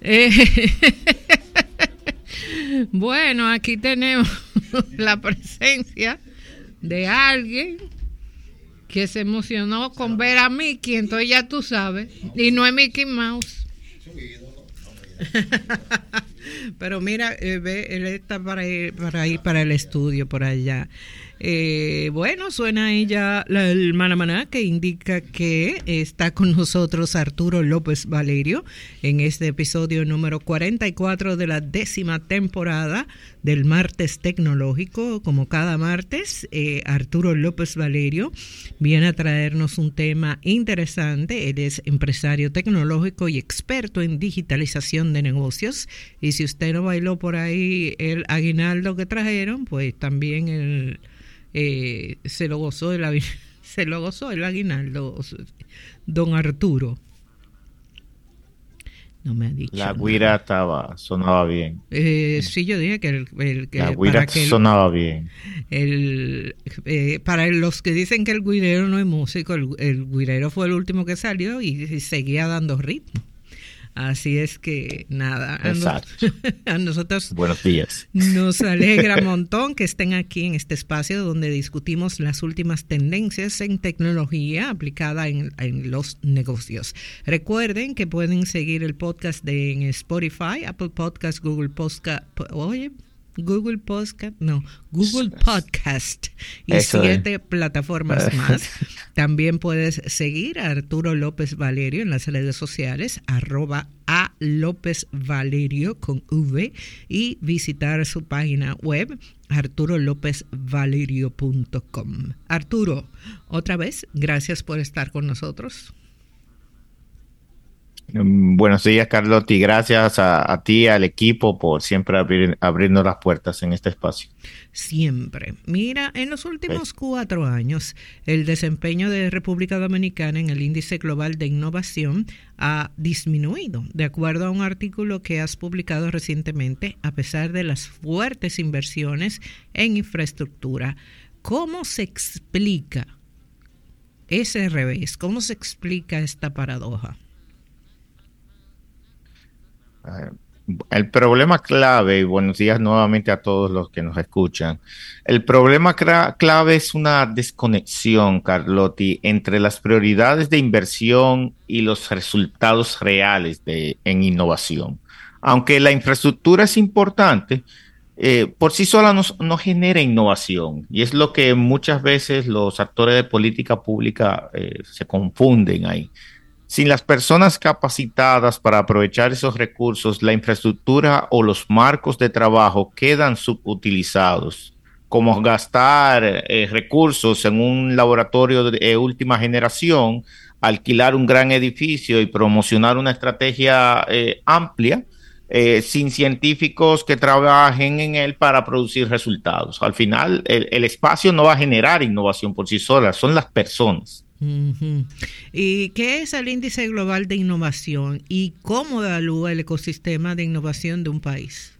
Eh, bueno, aquí tenemos la presencia de alguien que se emocionó con ver a Mickey, entonces ya tú sabes, y no es Mickey Mouse. Pero mira, él está para ir para el estudio por allá. Bueno, suena ahí ya el manamaná que indica que está con nosotros Arturo López Valerio en este episodio número 44 de la 10ª temporada del Martes Tecnológico. Como cada martes, Arturo López Valerio viene a traernos un tema interesante. Él es empresario tecnológico y experto en digitalización de negocios. Y si usted no bailó por ahí el aguinaldo que trajeron, pues también se lo gozó el aguinaldo, don Arturo. No me ha dicho. La guira sonaba bien. Sí, yo dije que la guira sonaba bien. Para los que dicen que el guirero no es músico, el guirero fue el último que salió y seguía dando ritmo. Así es que nada, a nosotros buenos días. Nos alegra un montón que estén aquí en este espacio donde discutimos las últimas tendencias en tecnología aplicada en los negocios. Recuerden que pueden seguir el podcast en Spotify, Apple Podcast, Google Podcast, Google Podcast y eso 7 plataformas más. También puedes seguir a Arturo López Valerio en las redes sociales, @LópezValerio con V, y visitar su página web arturolopezvalerio.com. Arturo, otra vez, gracias por estar con nosotros. Buenos días, Carlotti. Gracias a ti, al equipo, por siempre abrirnos las puertas en este espacio. Siempre. Mira, en los últimos 4 años, el desempeño de República Dominicana en el Índice Global de Innovación ha disminuido, de acuerdo a un artículo que has publicado recientemente, a pesar de las fuertes inversiones en infraestructura. ¿Cómo se explica ese revés? ¿Cómo se explica esta paradoja? El problema clave, y buenos días nuevamente a todos los que nos escuchan, el problema clave es una desconexión, Carlotti, entre las prioridades de inversión y los resultados reales en innovación. Aunque la infraestructura es importante, por sí sola no genera innovación, y es lo que muchas veces los actores de política pública se confunden ahí. Sin las personas capacitadas para aprovechar esos recursos, la infraestructura o los marcos de trabajo quedan subutilizados, como gastar recursos en un laboratorio de última generación, alquilar un gran edificio y promocionar una estrategia amplia, sin científicos que trabajen en él para producir resultados. Al final, el espacio no va a generar innovación por sí sola, son las personas. Uh-huh. ¿Y qué es el Índice Global de Innovación y cómo evalúa el ecosistema de innovación de un país?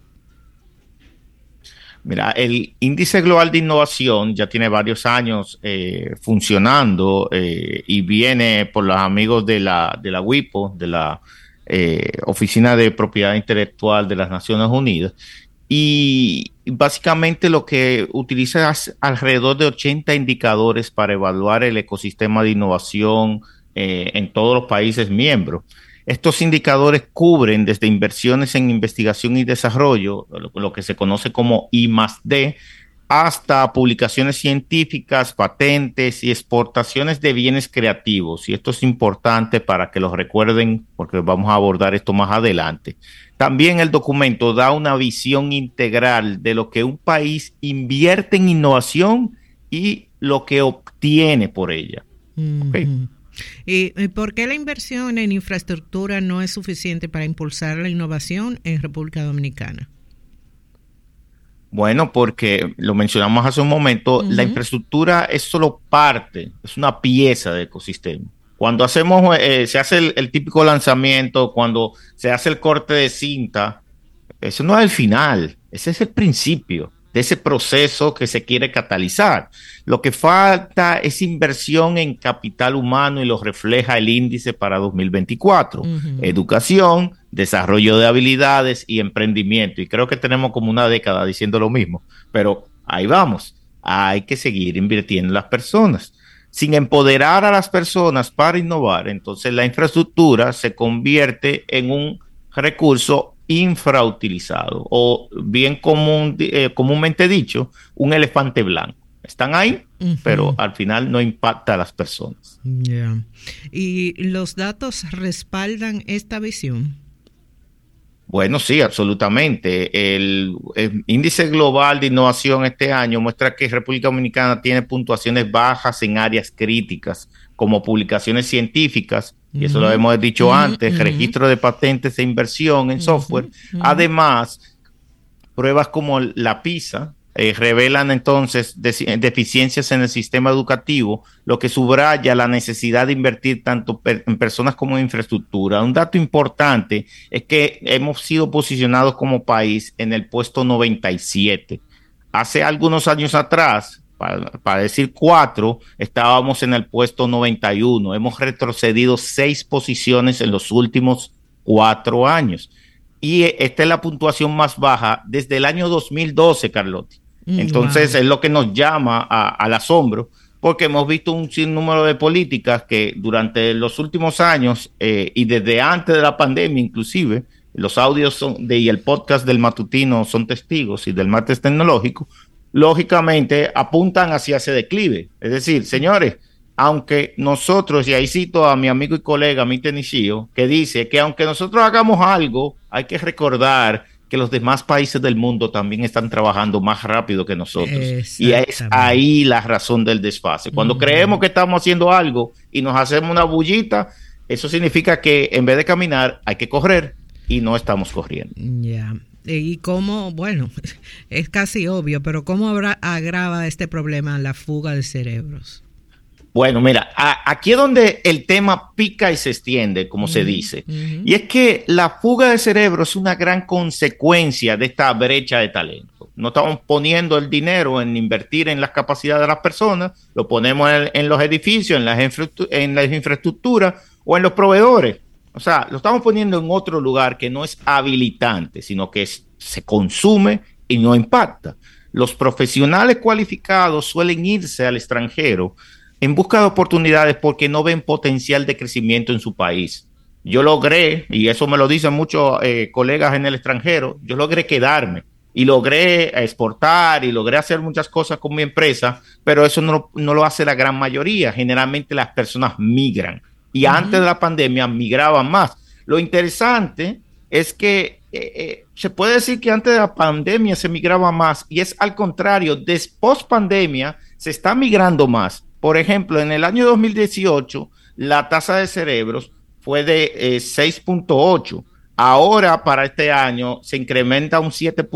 Mira, el Índice Global de Innovación ya tiene varios años funcionando y viene por los amigos de la WIPO, de la Oficina de Propiedad Intelectual de las Naciones Unidas. Y básicamente lo que utiliza es alrededor de 80 indicadores para evaluar el ecosistema de innovación en todos los países miembros. Estos indicadores cubren desde inversiones en investigación y desarrollo, lo que se conoce como I+D, hasta publicaciones científicas, patentes y exportaciones de bienes creativos. Y esto es importante para que los recuerden, porque vamos a abordar esto más adelante. También el documento da una visión integral de lo que un país invierte en innovación y lo que obtiene por ella. Mm-hmm. ¿Okay? ¿Y por qué la inversión en infraestructura no es suficiente para impulsar la innovación en República Dominicana? Bueno, porque lo mencionamos hace un momento, la infraestructura es solo parte, es una pieza del ecosistema. Cuando hacemos, se hace el típico lanzamiento, cuando se hace el corte de cinta, eso no es el final, ese es el principio de ese proceso que se quiere catalizar. Lo que falta es inversión en capital humano y lo refleja el índice para 2024. Educación, desarrollo de habilidades y emprendimiento. Y creo que tenemos como una década diciendo lo mismo, pero ahí vamos. Hay que seguir invirtiendo en las personas. Sin empoderar a las personas para innovar, entonces la infraestructura se convierte en un recurso infrautilizado o bien comúnmente dicho, un elefante blanco. Están ahí, pero al final no impacta a las personas. Yeah. ¿Y los datos respaldan esta visión? Bueno, sí, absolutamente. El índice global de innovación este año muestra que República Dominicana tiene puntuaciones bajas en áreas críticas, como publicaciones científicas, y eso lo hemos dicho antes, registro de patentes e inversión en software. Además, pruebas como la PISA revelan entonces deficiencias en el sistema educativo, lo que subraya la necesidad de invertir tanto en personas como en infraestructura. Un dato importante es que hemos sido posicionados como país en el puesto 97. Hace algunos años atrás, para decir 4, estábamos en el puesto 91. Hemos retrocedido 6 posiciones en los últimos 4 años. Y esta es la puntuación más baja desde el año 2012, Carlotti. Entonces, es lo que nos llama al asombro, porque hemos visto un sinnúmero de políticas que durante los últimos años y desde antes de la pandemia inclusive, los audios y el podcast del matutino son testigos y del martes tecnológico, lógicamente apuntan hacia ese declive. Es decir, señores, aunque nosotros, y ahí cito a mi amigo y colega Mite Nishio, que dice que aunque nosotros hagamos algo, hay que recordar que los demás países del mundo también están trabajando más rápido que nosotros. Y es ahí la razón del desfase. Cuando creemos que estamos haciendo algo y nos hacemos una bullita, eso significa que en vez de caminar hay que correr y no estamos corriendo. Ya. Y cómo, bueno, es casi obvio, pero ¿cómo agrava este problema la fuga de cerebros? Bueno, mira, aquí es donde el tema pica y se extiende, como se dice. Y es que la fuga de cerebro es una gran consecuencia de esta brecha de talento. No estamos poniendo el dinero en invertir en las capacidades de las personas, lo ponemos en los edificios, en las infraestructuras o en los proveedores. O sea, lo estamos poniendo en otro lugar que no es habilitante, sino que se consume y no impacta. Los profesionales cualificados suelen irse al extranjero en busca de oportunidades porque no ven potencial de crecimiento en su país. Yo logré, y eso me lo dicen muchos colegas en el extranjero, yo logré quedarme y logré exportar y logré hacer muchas cosas con mi empresa, pero eso no lo hace la gran mayoría. Generalmente las personas migran y antes de la pandemia migraban más. Lo interesante es que se puede decir que antes de la pandemia se migraba más y es al contrario, después pandemia se está migrando más. Por ejemplo, en el año 2018, la tasa de cerebros fue de 6.8. Ahora, para este año, se incrementa un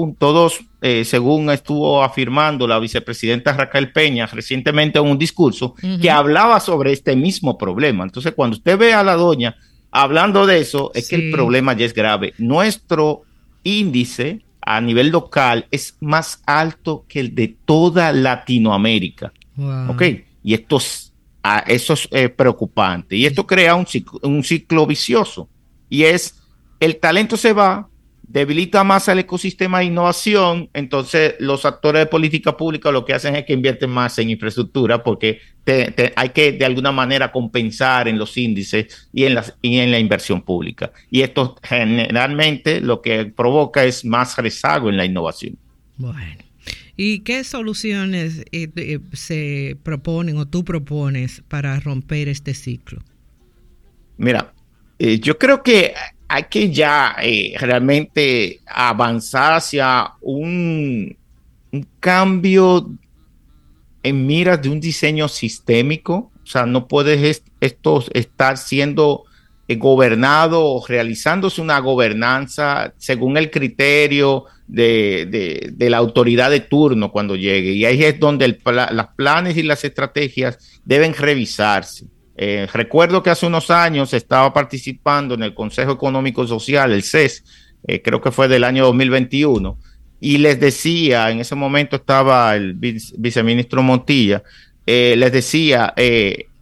7.2, según estuvo afirmando la vicepresidenta Raquel Peña recientemente en un discurso que hablaba sobre este mismo problema. Entonces, cuando usted ve a la doña hablando de eso, es que el problema ya es grave. Nuestro índice a nivel local es más alto que el de toda Latinoamérica. Wow. ¿Ok? Y eso es preocupante. Y esto crea un ciclo vicioso. Y es, el talento se va, debilita más al ecosistema de innovación, entonces los actores de política pública lo que hacen es que invierten más en infraestructura porque hay que de alguna manera compensar en los índices y en la inversión pública. Y esto generalmente lo que provoca es más rezago en la innovación. Bueno. ¿Y qué soluciones se proponen o tú propones para romper este ciclo? Mira, yo creo que hay que ya realmente avanzar hacia un cambio en miras de un diseño sistémico. O sea, no puedes esto estar siendo gobernado o realizándose una gobernanza según el criterio de la autoridad de turno cuando llegue. Y ahí es donde los planes y las estrategias deben revisarse. Recuerdo que hace unos años estaba participando en el Consejo Económico Social, el CES, creo que fue del año 2021, y les decía, en ese momento estaba el viceministro Montilla, les decía,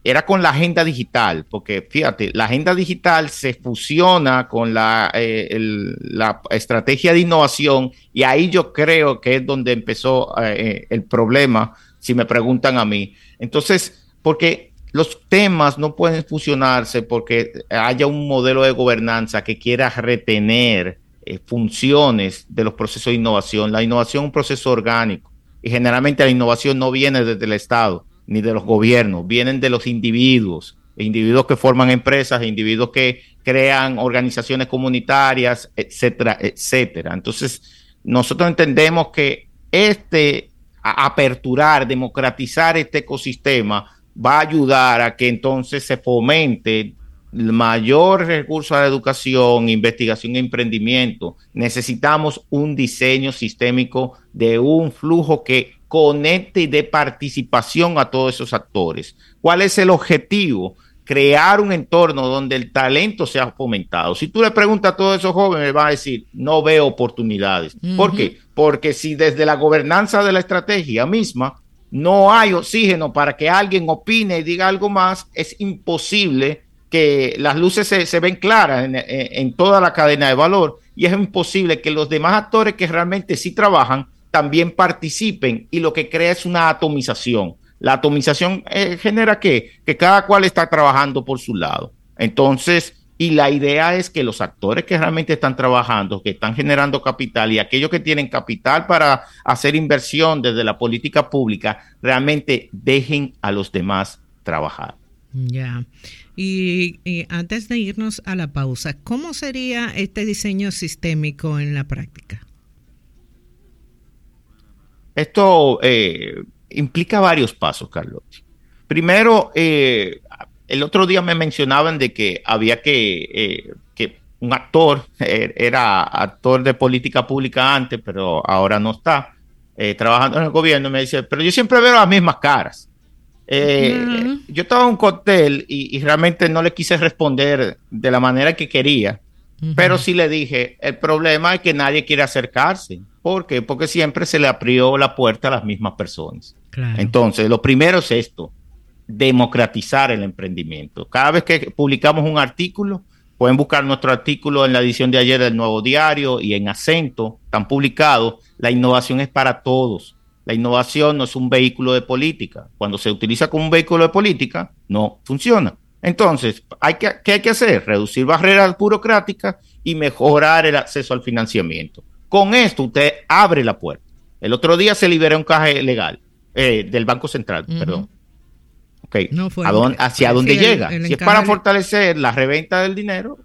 era con la agenda digital, porque fíjate, la agenda digital se fusiona con la estrategia de innovación, y ahí yo creo que es donde empezó el problema, si me preguntan a mí. Entonces, porque los temas no pueden fusionarse porque haya un modelo de gobernanza que quiera retener funciones de los procesos de innovación. La innovación es un proceso orgánico y generalmente la innovación no viene desde el Estado ni de los gobiernos, vienen de los individuos que forman empresas, individuos que crean organizaciones comunitarias, etcétera, etcétera. Entonces, nosotros entendemos que aperturar, democratizar este ecosistema va a ayudar a que entonces se fomente el mayor recurso a la educación, investigación e emprendimiento. Necesitamos un diseño sistémico de un flujo que conecte y dé participación a todos esos actores. ¿Cuál es el objetivo? Crear un entorno donde el talento sea fomentado. Si tú le preguntas a todos esos jóvenes, van a decir, no veo oportunidades. ¿Por qué? Porque si desde la gobernanza de la estrategia misma no hay oxígeno para que alguien opine y diga algo más, es imposible que las luces se ven claras en toda la cadena de valor, y es imposible que los demás actores que realmente sí trabajan también participen, y lo que crea es una atomización. La atomización genera que cada cual está trabajando por su lado. Entonces, y la idea es que los actores que realmente están trabajando, que están generando capital, y aquellos que tienen capital para hacer inversión desde la política pública, realmente dejen a los demás trabajar. Ya. Y antes de irnos a la pausa, ¿cómo sería este diseño sistémico en la práctica? Esto implica varios pasos, Carlotti. Primero, el otro día me mencionaban de que había que un actor, era actor de política pública antes, pero ahora no está trabajando en el gobierno, y me dice, pero yo siempre veo las mismas caras. Yo estaba en un cóctel y realmente no le quise responder de la manera que quería, pero sí le dije, el problema es que nadie quiere acercarse. ¿Por qué? Porque siempre se le abrió la puerta a las mismas personas. Claro. Entonces, lo primero es esto, democratizar el emprendimiento. Cada vez que publicamos un artículo, pueden buscar nuestro artículo en la edición de ayer del Nuevo Diario y en Acento, están publicados. La innovación es para todos. La innovación no es un vehículo de política. Cuando se utiliza como un vehículo de política, no funciona. Entonces, ¿qué hay que hacer? Reducir barreras burocráticas y mejorar el acceso al financiamiento. Con esto usted abre la puerta. El otro día se liberó un caje legal del Banco Central, perdón. Okay. No fue ¿hacia dónde llega? Si es para fortalecer la reventa del dinero,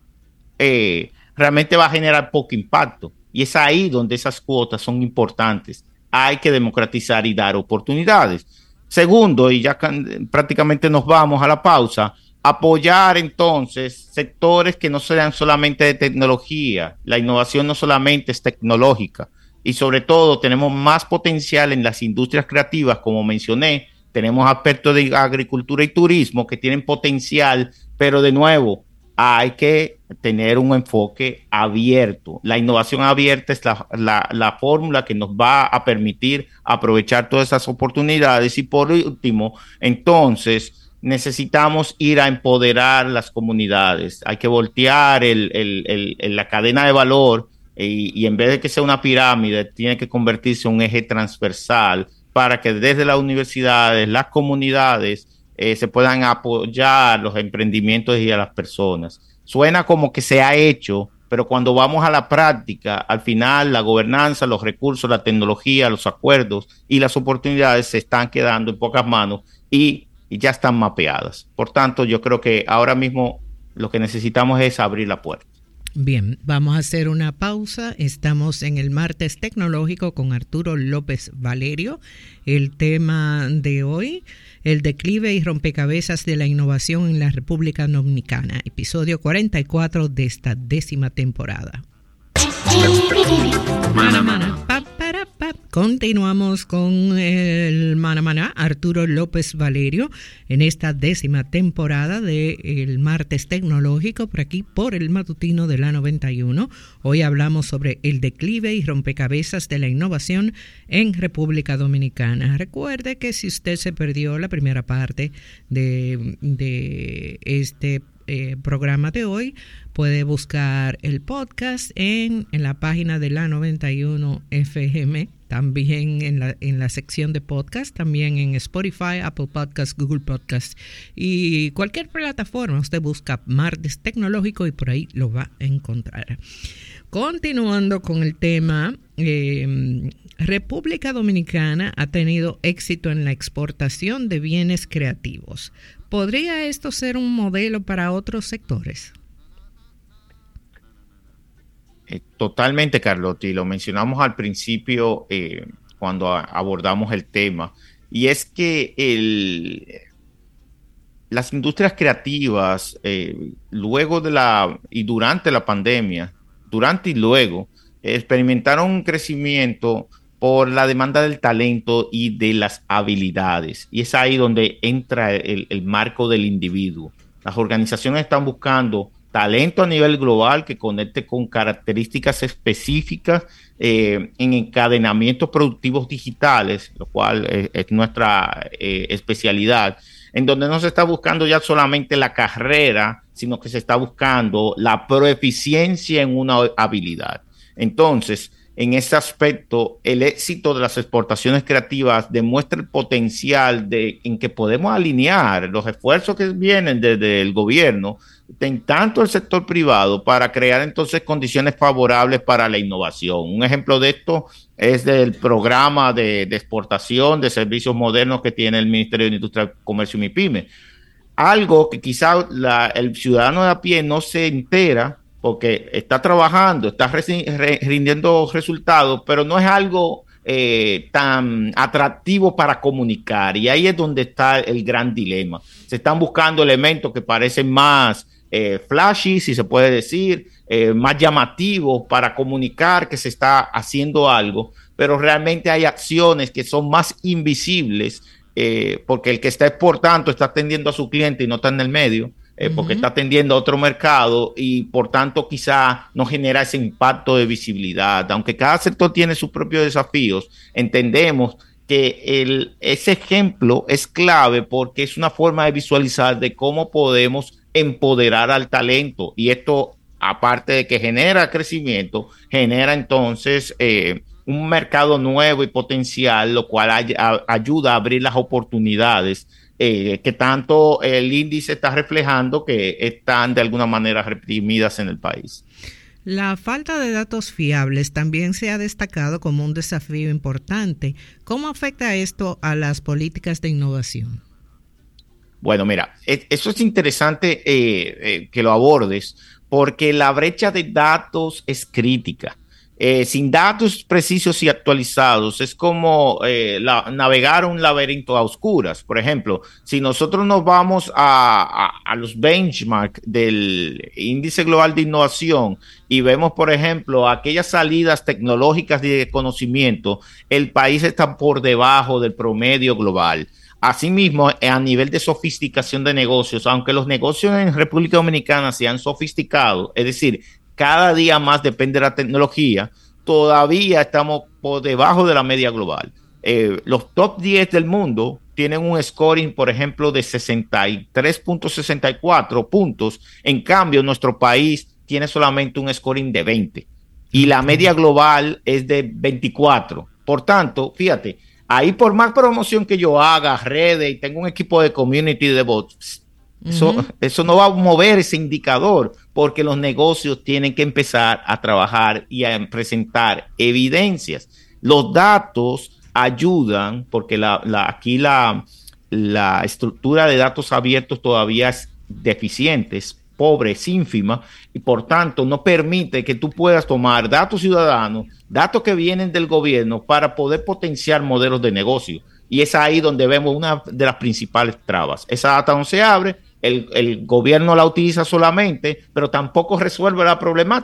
realmente va a generar poco impacto. Y es ahí donde esas cuotas son importantes. Hay que democratizar y dar oportunidades. Segundo, y ya prácticamente nos vamos a la pausa, apoyar entonces sectores que no sean solamente de tecnología. La innovación no solamente es tecnológica, y sobre todo tenemos más potencial en las industrias creativas, como mencioné. Tenemos aspectos de agricultura y turismo que tienen potencial, pero de nuevo hay que tener un enfoque abierto. La innovación abierta es la fórmula que nos va a permitir aprovechar todas esas oportunidades. Y por último, entonces, necesitamos ir a empoderar las comunidades. Hay que voltear la cadena de valor y en vez de que sea una pirámide, tiene que convertirse en un eje transversal para que desde las universidades, las comunidades, se puedan apoyar los emprendimientos y a las personas. Suena como que se ha hecho, pero cuando vamos a la práctica, al final la gobernanza, los recursos, la tecnología, los acuerdos y las oportunidades se están quedando en pocas manos y ya están mapeadas. Por tanto, yo creo que ahora mismo lo que necesitamos es abrir la puerta. Bien, vamos a hacer una pausa. Estamos en el Martes Tecnológico con Arturo López Valerio. El tema de hoy, el declive y rompecabezas de la innovación en la República Dominicana, episodio 44 de esta 10ª temporada. Mana, mana, pa, para, pa. Continuamos con el Manamaná, Arturo López Valerio, en esta 10ª temporada del Martes Tecnológico, por aquí, por el matutino de la 91. Hoy hablamos sobre el declive y rompecabezas de la innovación en República Dominicana. Recuerde que si usted se perdió la primera parte de este programa de hoy, puede buscar el podcast en la página de la 91 FM, también en la sección de podcast, también en Spotify, Apple Podcast, Google Podcast y cualquier plataforma. Usted busca Martes Tecnológico y por ahí lo va a encontrar. Continuando con el tema, República Dominicana ha tenido éxito en la exportación de bienes creativos. ¿Podría esto ser un modelo para otros sectores? Totalmente, Carlotti. Lo mencionamos al principio cuando abordamos el tema. Y es que las industrias creativas, luego y durante la pandemia, durante y luego, experimentaron un crecimiento por la demanda del talento y de las habilidades. Y es ahí donde entra el marco del individuo. Las organizaciones están buscando talento a nivel global que conecte con características específicas en encadenamientos productivos digitales, lo cual es nuestra especialidad, en donde no se está buscando ya solamente la carrera, sino que se está buscando la proeficiencia en una habilidad. Entonces, en ese aspecto, el éxito de las exportaciones creativas demuestra el potencial en que podemos alinear los esfuerzos que vienen desde el gobierno, en tanto el sector privado, para crear entonces condiciones favorables para la innovación. Un ejemplo de esto es del programa de exportación de servicios modernos que tiene el Ministerio de Industria, Comercio y MIPYME. Algo que quizá el ciudadano de a pie no se entera, porque está trabajando, está rindiendo resultados, pero no es algo tan atractivo para comunicar. Y ahí es donde está el gran dilema. Se están buscando elementos que parecen más flashy, si se puede decir, más llamativos para comunicar que se está haciendo algo, pero realmente hay acciones que son más invisibles, porque el que está exportando está atendiendo a su cliente y no está en el medio. Porque está atendiendo a otro mercado y por tanto quizá no genera ese impacto de visibilidad. Aunque cada sector tiene sus propios desafíos, entendemos que ese ejemplo es clave porque es una forma de visualizar de cómo podemos empoderar al talento, y esto, aparte de que genera crecimiento, genera entonces un mercado nuevo y potencial, lo cual ayuda a abrir las oportunidades que tanto el índice está reflejando que están de alguna manera reprimidas en el país. La falta de datos fiables también se ha destacado como un desafío importante. ¿Cómo afecta esto a las políticas de innovación? Bueno, mira, eso es interesante que lo abordes, porque la brecha de datos es crítica. Sin datos precisos y actualizados es como navegar un laberinto a oscuras. Por ejemplo, si nosotros nos vamos a los benchmarks del Índice Global de Innovación y vemos, por ejemplo, aquellas salidas tecnológicas de conocimiento, el país está por debajo del promedio global. Asimismo, a nivel de sofisticación de negocios, aunque los negocios en República Dominicana se han sofisticado, es decir, cada día más depende de la tecnología, todavía estamos por debajo de la media global. Los top 10 del mundo tienen un scoring, por ejemplo, de 63.64 puntos. En cambio, nuestro país tiene solamente un scoring de 20 y la media global es de 24. Por tanto, fíjate, ahí por más promoción que yo haga, redes, y tengo un equipo de community de bots, eso no va a mover ese indicador, porque los negocios tienen que empezar a trabajar y a presentar evidencias. Los datos ayudan, porque aquí la estructura de datos abiertos todavía es deficiente, es pobre, es ínfima, y por tanto no permite que tú puedas tomar datos ciudadanos, datos que vienen del gobierno, para poder potenciar modelos de negocio. Y es ahí donde vemos una de las principales trabas. Esa data no se abre, el gobierno la utiliza solamente, pero tampoco resuelve la problemática.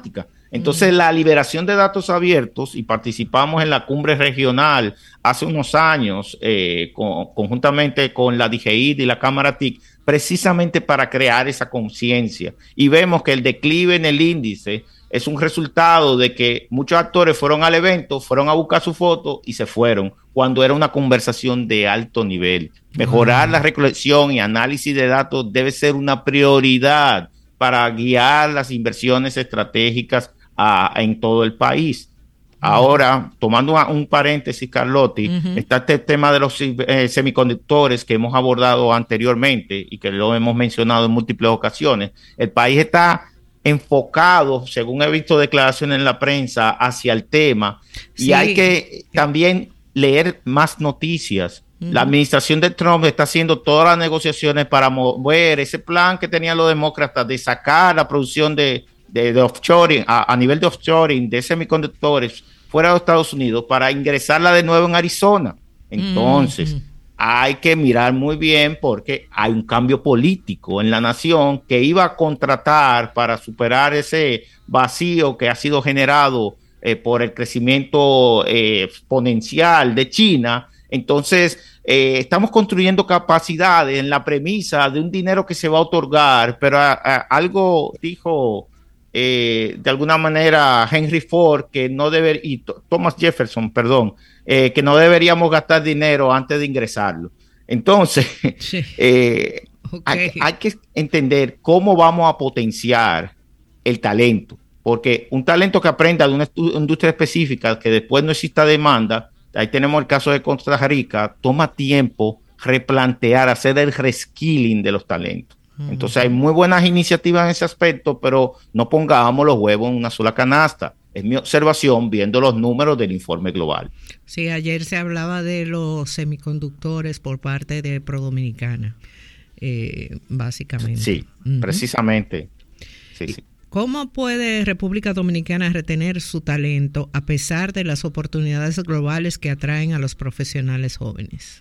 Entonces, la liberación de datos abiertos, y participamos en la cumbre regional hace unos años, conjuntamente con la DGID y la Cámara TIC, precisamente para crear esa conciencia. Y vemos que el declive en el índice es un resultado de que muchos actores fueron al evento, fueron a buscar su foto y se fueron, cuando era una conversación de alto nivel. Mejorar la recolección y análisis de datos debe ser una prioridad para guiar las inversiones estratégicas en todo el país. Ahora, tomando un paréntesis, Carlotti, está este tema de los semiconductores que hemos abordado anteriormente y que lo hemos mencionado en múltiples ocasiones. El país está enfocado, según he visto declaraciones en la prensa, hacia el tema, y hay que también leer más noticias. La administración de Trump está haciendo todas las negociaciones para mover ese plan que tenían los demócratas de sacar la producción de offshoring, a nivel de offshoring de semiconductores fuera de Estados Unidos para ingresarla de nuevo en Arizona. Entonces, hay que mirar muy bien porque hay un cambio político en la nación que iba a contratar para superar ese vacío que ha sido generado por el crecimiento exponencial de China. Entonces, estamos construyendo capacidades en la premisa de un dinero que se va a otorgar, pero algo dijo de alguna manera Henry Ford que no debe, y Thomas Jefferson, perdón, que no deberíamos gastar dinero antes de ingresarlo. Entonces, sí. Hay que entender cómo vamos a potenciar el talento, porque un talento que aprenda de una industria específica que después no exista demanda, ahí tenemos el caso de Costa Rica, toma tiempo replantear, hacer el reskilling de los talentos. Entonces hay muy buenas iniciativas en ese aspecto, pero no pongamos los huevos en una sola canasta. Es mi observación viendo los números del informe global. Sí, ayer se hablaba de los semiconductores por parte de ProDominicana, básicamente. Sí, precisamente. Sí, sí. ¿Cómo puede República Dominicana retener su talento a pesar de las oportunidades globales que atraen a los profesionales jóvenes?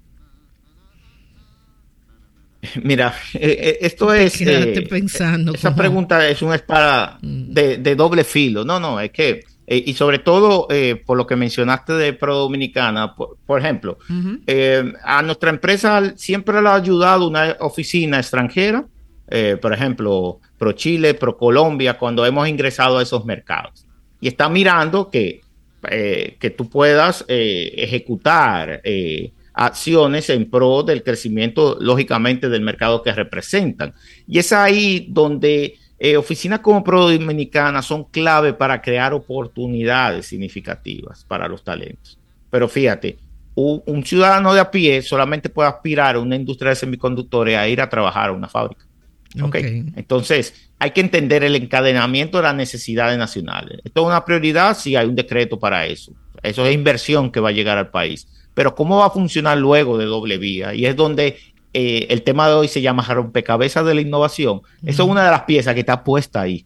Mira, esto es... pensando. Esa pregunta es una espada de doble filo. No, es que... y sobre todo, por lo que mencionaste de ProDominicana, por ejemplo, a nuestra empresa siempre le ha ayudado una oficina extranjera, por ejemplo, ProChile, ProColombia, cuando hemos ingresado a esos mercados. Y está mirando que tú puedas ejecutar acciones en pro del crecimiento, lógicamente, del mercado que representan. Y es ahí donde oficinas como ProDominicana son clave para crear oportunidades significativas para los talentos. Pero fíjate, un ciudadano de a pie solamente puede aspirar a una industria de semiconductores a ir a trabajar a una fábrica. Okay. Entonces, hay que entender el encadenamiento de las necesidades nacionales. ¿Esto es una prioridad? Sí, hay un decreto para eso. Eso es inversión que va a llegar al país. Pero ¿cómo va a funcionar luego de doble vía? Y es donde el tema de hoy se llama rompecabezas de la innovación. Eso es una de las piezas que está puesta ahí,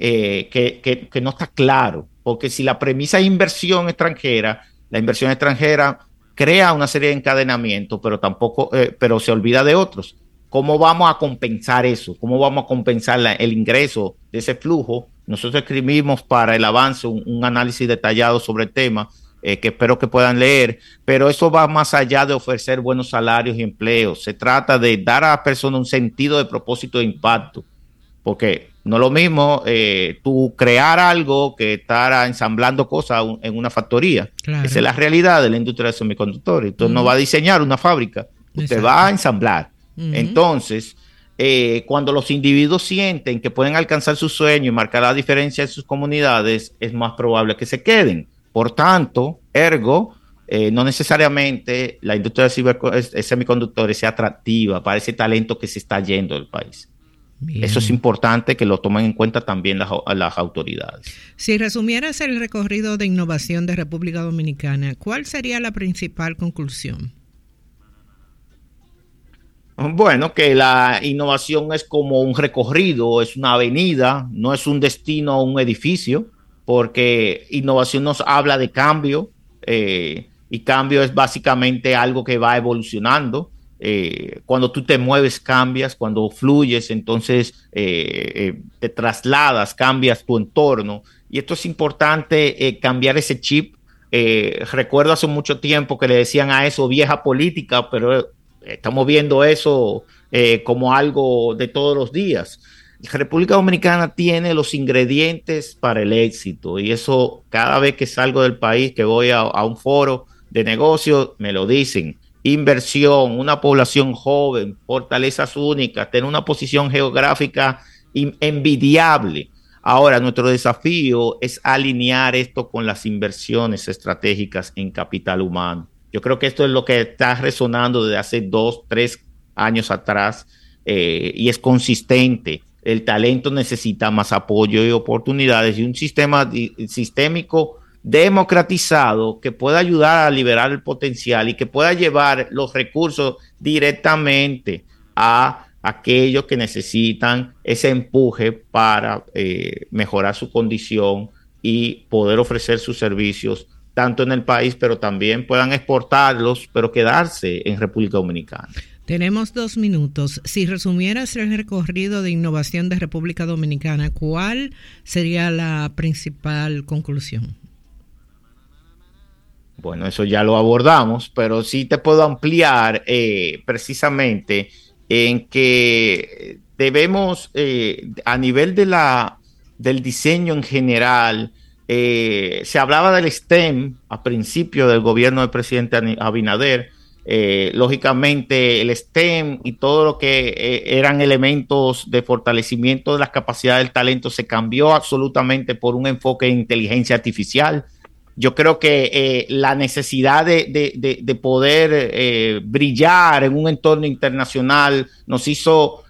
que no está claro. Porque si la premisa es inversión extranjera, la inversión extranjera crea una serie de encadenamientos, pero se olvida de otros. ¿Cómo vamos a compensar eso? ¿Cómo vamos a compensar el ingreso de ese flujo? Nosotros escribimos para el avance un análisis detallado sobre el tema, que espero que puedan leer, pero eso va más allá de ofrecer buenos salarios y empleos. Se trata de dar a la persona un sentido de propósito de impacto, porque no es lo mismo tú crear algo que estar ensamblando cosas en una factoría. Claro. Esa es la realidad de la industria de semiconductores. Entonces no va a diseñar una fábrica, usted va a ensamblar. Entonces, cuando los individuos sienten que pueden alcanzar su sueño y marcar la diferencia en sus comunidades, es más probable que se queden. Por tanto, no necesariamente la industria de semiconductores sea atractiva para ese talento que se está yendo del país. Bien. Eso es importante que lo tomen en cuenta también las autoridades. Si resumieras el recorrido de innovación de República Dominicana, ¿cuál sería la principal conclusión? Bueno, que la innovación es como un recorrido, es una avenida, no es un destino o un edificio, porque innovación nos habla de cambio, y cambio es básicamente algo que va evolucionando. Cuando tú te mueves, cambias, cuando fluyes, entonces te trasladas, cambias tu entorno, y esto es importante cambiar ese chip. Recuerdo hace mucho tiempo que le decían a eso vieja política, pero estamos viendo eso como algo de todos los días. La República Dominicana tiene los ingredientes para el éxito y eso cada vez que salgo del país, que voy a un foro de negocios, me lo dicen. Inversión, una población joven, fortalezas únicas, tener una posición geográfica envidiable. Ahora, nuestro desafío es alinear esto con las inversiones estratégicas en capital humano. Yo creo que esto es lo que está resonando desde hace 2, 3 años atrás y es consistente. El talento necesita más apoyo y oportunidades y un sistema sistémico democratizado que pueda ayudar a liberar el potencial y que pueda llevar los recursos directamente a aquellos que necesitan ese empuje para mejorar su condición y poder ofrecer sus servicios tanto en el país, pero también puedan exportarlos, pero quedarse en República Dominicana. Tenemos 2 minutos. Si resumieras el recorrido de innovación de República Dominicana, ¿cuál sería la principal conclusión? Bueno, eso ya lo abordamos, pero sí te puedo ampliar precisamente en que debemos, a nivel del diseño en general, se hablaba del STEM a principio del gobierno del presidente Abinader. Lógicamente el STEM y todo lo que eran elementos de fortalecimiento de las capacidades del talento se cambió absolutamente por un enfoque de inteligencia artificial. Yo creo que la necesidad de poder brillar en un entorno internacional nos hizo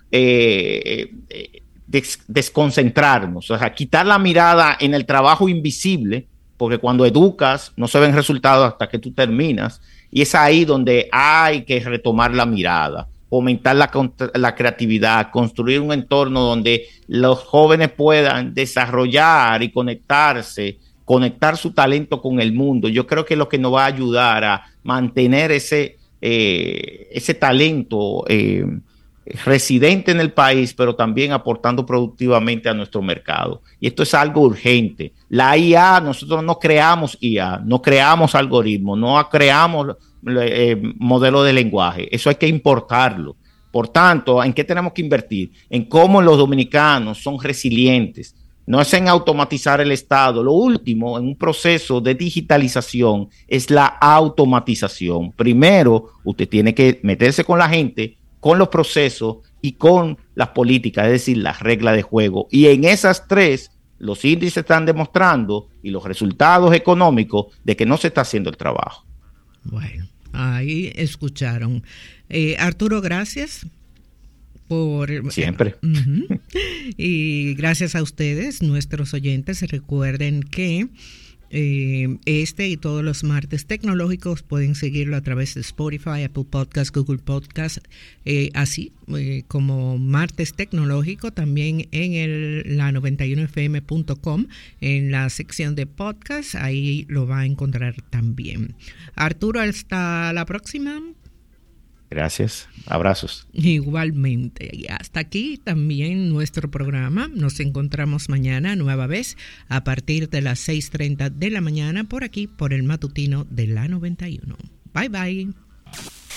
desconcentrarnos, o sea, quitar la mirada en el trabajo invisible, porque cuando educas no se ven resultados hasta que tú terminas, y es ahí donde hay que retomar la mirada, fomentar la creatividad, construir un entorno donde los jóvenes puedan desarrollar y conectar su talento con el mundo. Yo creo que es lo que nos va a ayudar a mantener ese talento residente en el país, pero también aportando productivamente a nuestro mercado. Y esto es algo urgente. La IA, nosotros no creamos IA, no creamos algoritmos, no creamos modelo de lenguaje. Eso hay que importarlo. Por tanto, ¿en qué tenemos que invertir? En cómo los dominicanos son resilientes. No es en automatizar el Estado. Lo último en un proceso de digitalización es la automatización. Primero, usted tiene que meterse con la gente, con los procesos y con las políticas, es decir, las reglas de juego. Y en esas 3, los índices están demostrando y los resultados económicos de que no se está haciendo el trabajo. Bueno, ahí escucharon. Arturo, gracias. Siempre. Y gracias a ustedes, nuestros oyentes. Recuerden que este y todos los martes tecnológicos pueden seguirlo a través de Spotify, Apple Podcasts, Google Podcasts, así como Martes Tecnológico, también en la 91fm.com, en la sección de podcast, ahí lo va a encontrar también. Arturo, hasta la próxima. Gracias, abrazos. Igualmente, y hasta aquí también nuestro programa. Nos encontramos mañana nueva vez a partir de las 6:30 de la mañana por aquí, por el matutino de la 91. Bye bye.